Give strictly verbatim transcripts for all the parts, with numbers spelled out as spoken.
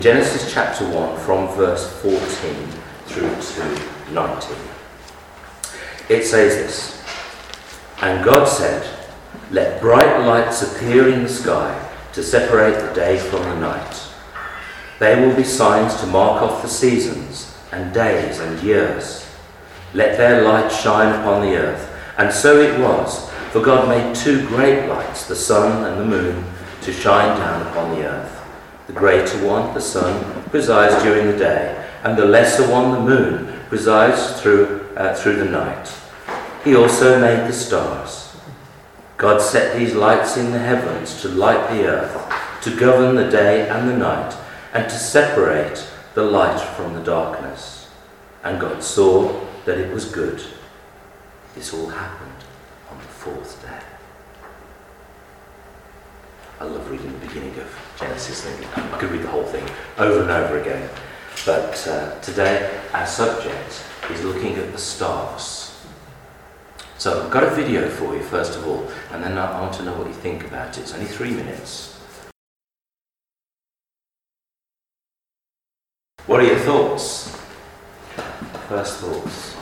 Genesis chapter one from verse fourteen through to nineteen. It says this: "And God said, let bright lights appear in the sky to separate the day from the night. They will be signs to mark off the seasons and days and years. Let their light shine upon the earth." And so it was, for God made two great lights, the sun and the moon, to shine down upon the earth. The greater one, the sun, presides during the day, and the lesser one, the moon, presides through, uh, through the night. He also made the stars. God set these lights in the heavens to light the earth, to govern the day and the night, and to separate the light from the darkness. And God saw that it was good. This all happened on the fourth day. I love reading the beginning of Genesis. I could read the whole thing over and over again. But uh, today our subject is looking at the stars. So I've got a video for you first of all, and then I want to know what you think about it. It's only three minutes. What are your thoughts? First thoughts.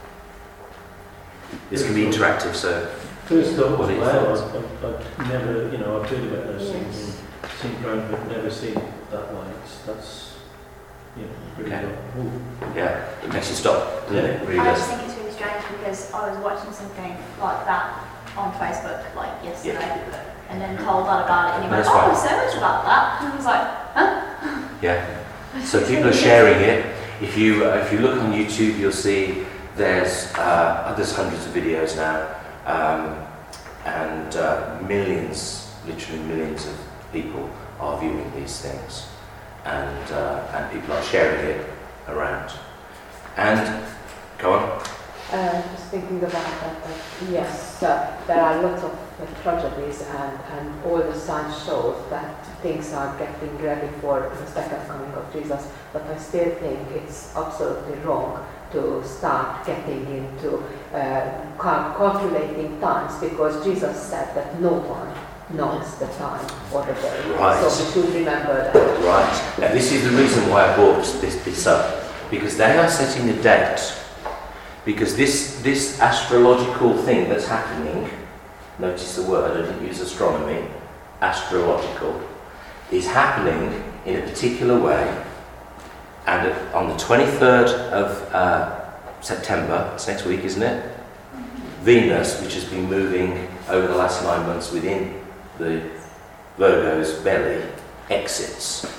This can be interactive, so First thought what was, are your wow, thoughts? I've, I've I've never, you know, I've heard about those Yes. things and seen ground, but never seen that light. That's, you know, really Okay. got, ooh. Yeah, it makes you stop, doesn't it? It really I does. just think it's really strange because I was watching something like that on Facebook like yesterday and then told that about it and he went, That's oh, fine. so much about that. And I was like, huh? Yeah. So people are sharing it. If you uh, if you look on YouTube, you'll see there's uh, there's hundreds of videos now, um, and uh, millions, literally millions of people are viewing these things, and uh, and people are sharing it around. And go on. Uh, just thinking about that, that yes, uh, there are lots of uh, tragedies and, and all the signs show that things are getting ready for the second coming of Jesus, but I still think it's absolutely wrong to start getting into uh, cal- calculating times, because Jesus said that no one knows the time or the day. Right. So we should remember that. Right. Now this is the reason why I brought this, this up, because they are setting a date. Because this this astrological thing that's happening, notice the word, I didn't use astronomy, astrological, is happening in a particular way, and on the twenty-third of uh, September, it's next week, isn't it? Venus, which has been moving over the last nine months within the Virgo's belly, exits.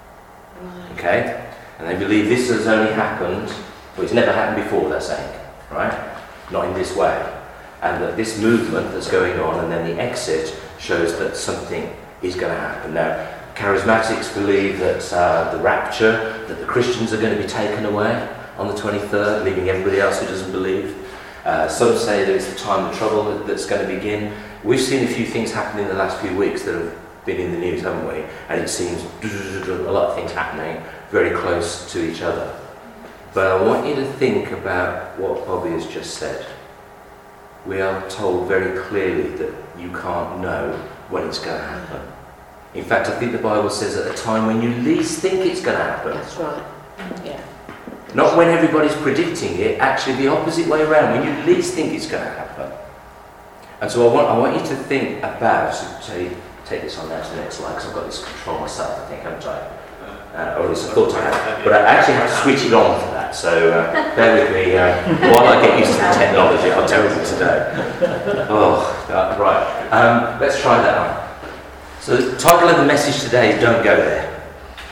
Okay? And they believe this has only happened, well, it's never happened before, they're saying, right? Not in this way. And that this movement that's going on and then the exit shows that something is going to happen. Now, charismatics believe that uh, the rapture, that the Christians are going to be taken away on the twenty-third, leaving everybody else who doesn't believe. Uh, some say that it's the time of trouble that, that's going to begin. We've seen a few things happen in the last few weeks that have been in the news, haven't we? And it seems a lot of things happening very close to each other. But I want you to think about what Bobby has just said. We are told very clearly that you can't know when it's going to happen. In fact, I think the Bible says at a time when you least think it's going to happen. That's right. Yeah. Not when everybody's predicting it, actually the opposite way around, when you least think it's going to happen. And so I want I want you to think about, so take, take this on now to the next slide, because I've got this control myself, I think, haven't I? Uh, or at least I thought I had, but I actually have to switch it on for that, so uh, bear with me uh, while I get used to the technology. I'm terrible today. Oh, uh, right, um, let's try that on. So the title of the message today is Don't Go There.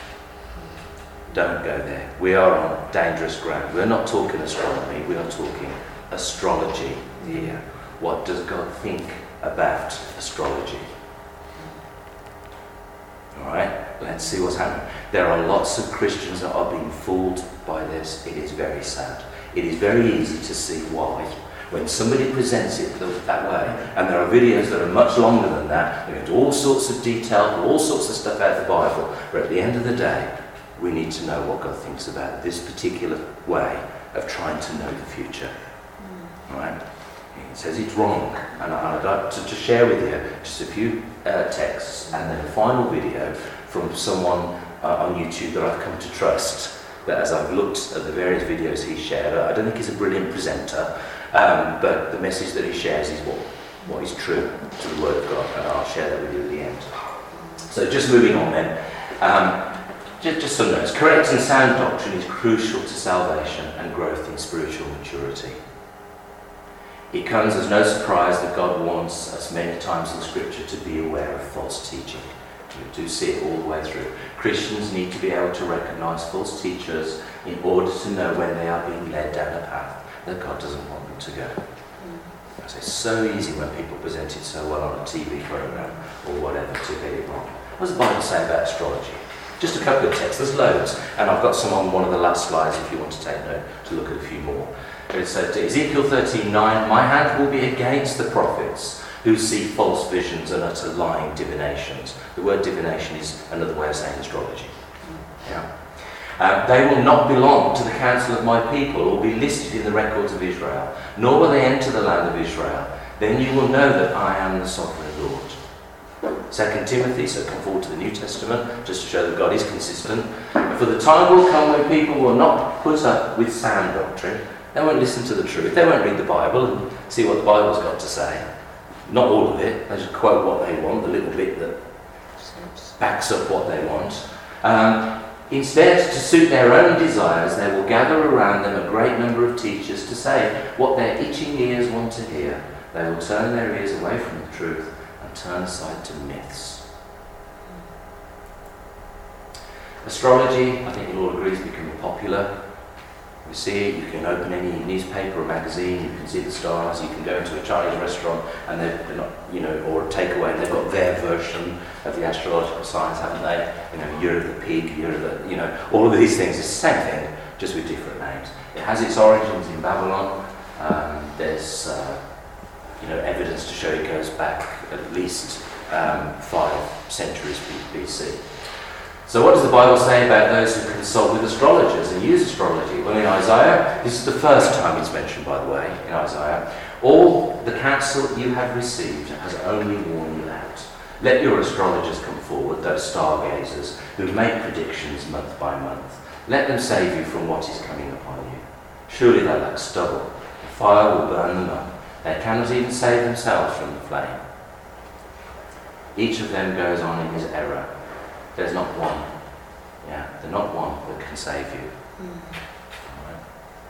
Don't go there. We are on dangerous ground. We're not talking astronomy, we are talking astrology here. What does God think about astrology? Alright, let's see what's happening. There are lots of Christians that are being fooled by this. It is very sad. It is very easy to see why. When somebody presents it that way, and there are videos that are much longer than that, they go into all sorts of detail, all sorts of stuff out of the Bible, but at the end of the day, we need to know what God thinks about this particular way of trying to know the future. Alright? It says it's wrong, and I'd like to just share with you just a few uh, texts and then a final video from someone uh, on YouTube that I've come to trust. That as I've looked at the various videos he shared, I don't think he's a brilliant presenter, um, but the message that he shares is what, what is true to the Word of God, and I'll share that with you at the end. So just moving on then, um, just, just some notes. Correct and sound doctrine is crucial to salvation and growth in spiritual maturity. It comes as no surprise that God wants us many times in Scripture to be aware of false teaching. We do see it all the way through. Christians need to be able to recognise false teachers in order to know when they are being led down a path that God doesn't want them to go. Mm. It's so easy when people present it so well on a T V programme or whatever to get it wrong. What does the Bible say about astrology? Just a couple of texts, there's loads, and I've got some on one of the last slides if you want to take note to look at a few more. It says Ezekiel thirteen nine, my hand will be against the prophets who see false visions and utter lying divinations. The word divination is another way of saying astrology. Yeah. Um, they will not belong to the council of my people or be listed in the records of Israel, nor will they enter the land of Israel. Then you will know that I am the sovereign Lord. Second Timothy, so come forward to the New Testament, just to show that God is consistent. For the time will come when people will not put up with sound doctrine. They won't listen to the truth. They won't read the Bible and see what the Bible's got to say. Not all of it. They just quote what they want, the little bit that backs up what they want. Um, instead, to suit their own desires, they will gather around them a great number of teachers to say what their itching ears want to hear. They will turn their ears away from the truth and turn aside to myths. Astrology, I think you'll all agree, is becoming popular. You see it, you can open any newspaper or magazine, you can see the stars, you can go into a Chinese restaurant and they're not, you know, or a takeaway, they've got their version of the astrological signs, haven't they? You know, year of the pig, year of the, you know, all of these things, it's the same thing, just with different names. It has its origins in Babylon. Um, there's, uh, you know, evidence to show it goes back at least um, five centuries B C. So what does the Bible say about those who consult with astrologers and use astrology? Well, in Isaiah, this is the first time it's mentioned, by the way, in Isaiah. All the counsel you have received has only worn you out. Let your astrologers come forward, those stargazers who make predictions month by month. Let them save you from what is coming upon you. Surely they lack stubble. The fire will burn them up. They cannot even save themselves from the flame. Each of them goes on in his error. There's not one. Yeah, there's not one that can save you. Mm. Right.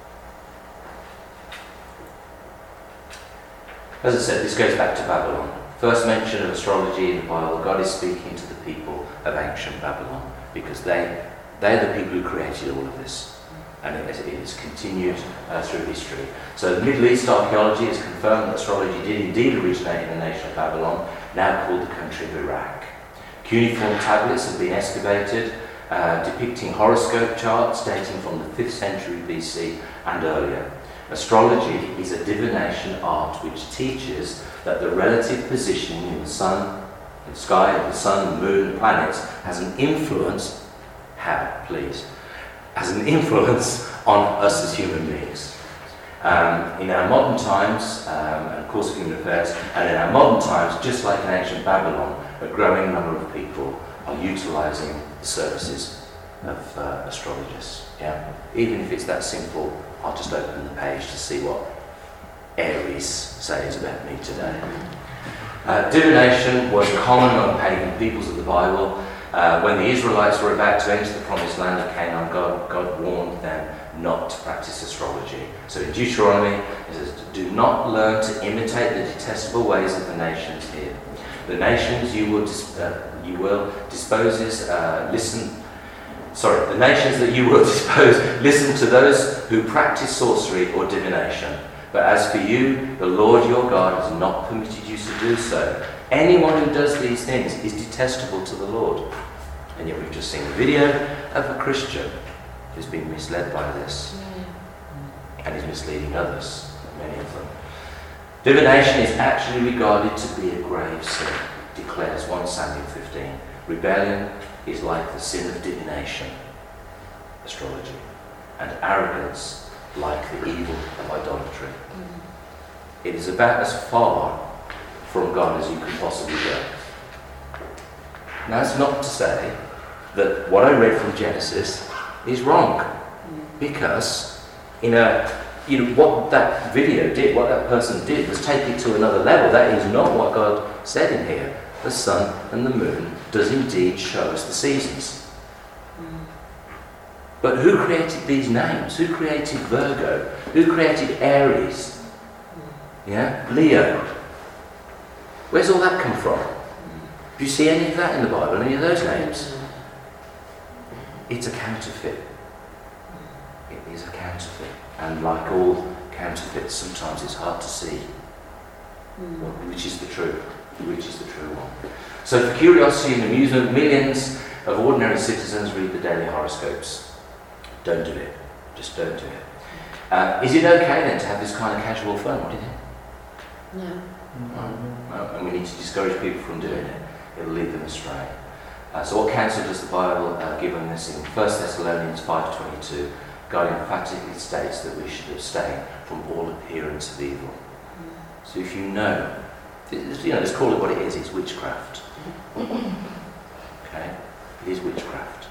As I said, this goes back to Babylon. First mention of astrology in the Bible, God is speaking to the people of ancient Babylon because they, they're the people who created all of this. And it, it has continued uh, through history. So the Middle East archaeology has confirmed that astrology did indeed originate in the nation of Babylon, now called the country of Iraq. Cuneiform tablets have been excavated, uh, depicting horoscope charts dating from the fifth century B C and earlier. Astrology is a divination art which teaches that the relative positioning in the sun, the sky of the sun, the moon, the planets has an influence, how, please, has an influence on us as human beings. Um, in our modern times, um, and of course of human affairs, and in our modern times, just like in ancient Babylon, a growing number of people are utilising the services of uh, astrologers. Yeah? Even if it's that simple, I'll just open the page to see what Aries says about me today. Uh, divination was common among pagan peoples of the Bible. Uh, when the Israelites were about to enter the promised land of Canaan, God, God warned them not to practice astrology. So in Deuteronomy, it says, do not learn to imitate the detestable ways of the nations here. The nations you will, dis- uh, you will disposes, uh, listen, sorry, the nations that you will dispose, listen to those who practice sorcery or divination. But as for you, the Lord your God has not permitted you to do so. Anyone who does these things is detestable to the Lord. And yet we've just seen a video of a Christian who's been misled by this and is misleading others, many of them. Divination is actually regarded to be a grave sin, declares First Samuel fifteen. Rebellion is like the sin of divination, astrology, and arrogance like the evil of idolatry. Mm. It is about as far from God as you can possibly go. Now, that's not to say that what I read from Genesis is wrong. Because, you know, you know, what that video did, what that person did, was take it to another level. That is not what God said in here. The sun and the moon does indeed show us the seasons. But who created these names? Who created Virgo? Who created Aries? Yeah? Leo? Where's all that come from? Do you see any of that in the Bible? Any of those names? It's a counterfeit. It is a counterfeit. And like all counterfeits, sometimes it's hard to see which is the true, which is the true one. So for curiosity and amusement, millions of ordinary citizens read the daily horoscopes. Don't do it. Just don't do it. Uh, is it okay then to have this kind of casual fun? What do you think? No. No. No. And we need to discourage people from doing it. It'll lead them astray. Uh, so what counsel does the Bible uh, give on this? In First Thessalonians five twenty-two, God emphatically states that we should abstain from all appearance of evil. Mm. So if you know, you know, let's call it what it is, it's witchcraft. Okay? It is witchcraft.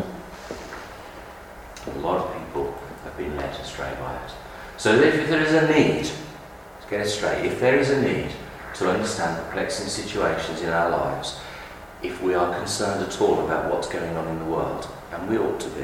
A lot of people have been led astray by it. So if there is a need, to get it straight, if there is a need to understand perplexing situations in our lives, if we are concerned at all about what's going on in the world, and we ought to be,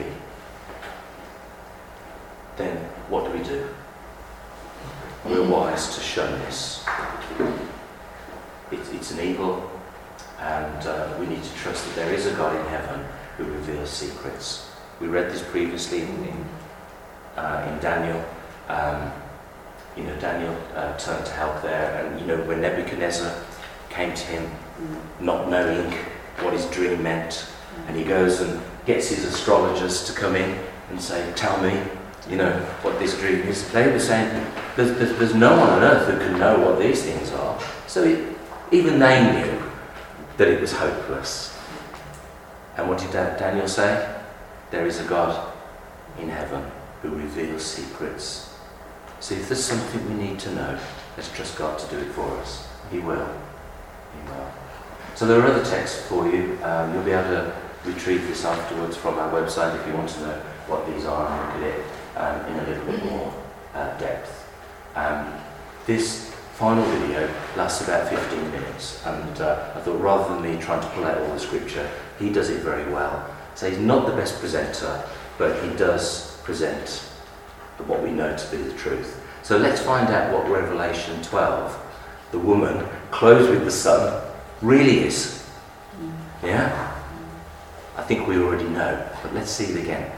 then what do we do? We're wise to shun this. It, it's an evil, and uh, we need to trust that there is a God in heaven who reveals secrets. We read this previously in, in, uh, in Daniel. Um, you know, Daniel uh, turned to help there, and you know, when Nebuchadnezzar came to him, not knowing what his dream meant, and he goes and gets his astrologers to come in and say, "Tell me, you know, what this dream is." They were saying, "There's, there's, there's no one on earth who can know what these things are." So it, even they knew that it was hopeless. And what did Daniel say? There is a God in heaven who reveals secrets. So if there's something we need to know, let's trust God to do it for us. He will. He will. So there are other texts for you. Um, you'll be able to retrieve this afterwards from our website if you want to know what these are and look at it um, in a little bit more uh, depth. Um, this final video lasts about fifteen minutes, and uh, I thought rather than me trying to pull out all the scripture, he does it very well. So he's not the best presenter, but he does present what we know to be the truth. So let's find out what Revelation twelve, the woman clothed with the sun, really is. Yeah? I think we already know, but let's see it again.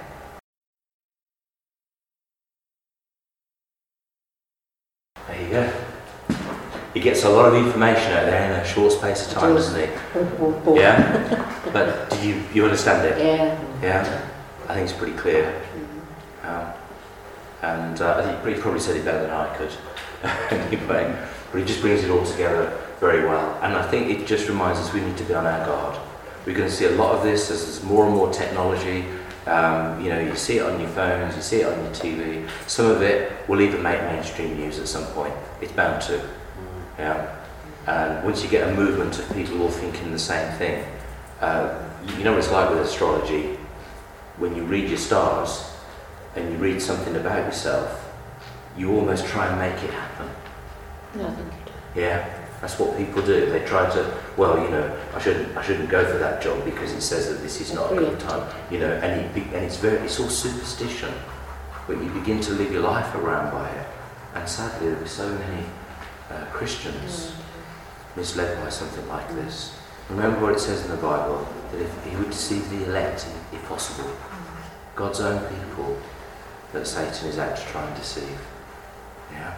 There you go. He gets a lot of information out there in a short space of time, doesn't he? Yeah? But did you you understand it? Yeah. Yeah? I think it's pretty clear. Um, and uh, I think he probably said it better than I could. Anyway, but he just brings it all together very well. And I think it just reminds us we need to be on our guard. We're going to see a lot of this as there's more and more technology. Um, you know, you see it on your phones, you see it on your T V. Some of it will even make mainstream news at some point. It's bound to. Yeah. And once you get a movement of people all thinking the same thing, uh, you know what it's like with astrology. When you read your stars and you read something about yourself, you almost try and make it happen. No, yeah, that's what people do. They try to, well, you know, I shouldn't, I shouldn't go for that job because it says that this is not a good time. You know, and it, and it's very, it's all superstition. But you begin to live your life around by it, and sadly, there are so many uh, Christians misled by something like this. Remember what it says in the Bible, that if he would deceive the elect, if possible, God's own people, that Satan is out to try and deceive. Yeah?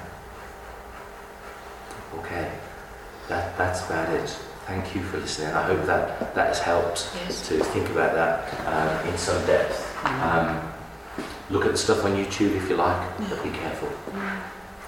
Okay. That, that's about it. Thank you for listening. I hope that, that has helped yes. to think about that um, in some depth. Um, look at the stuff on YouTube if you like, but be careful.